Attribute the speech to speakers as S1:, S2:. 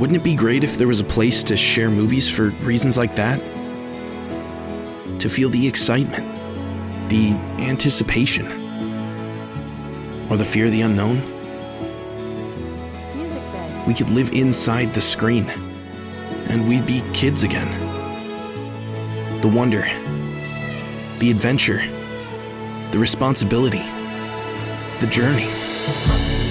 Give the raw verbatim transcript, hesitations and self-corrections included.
S1: Wouldn't it be great if there was a place to share movies for reasons like that? To feel the excitement, the anticipation, or the fear of the unknown? We could live inside the screen, and we'd be kids again. The wonder, the adventure, the responsibility, the journey.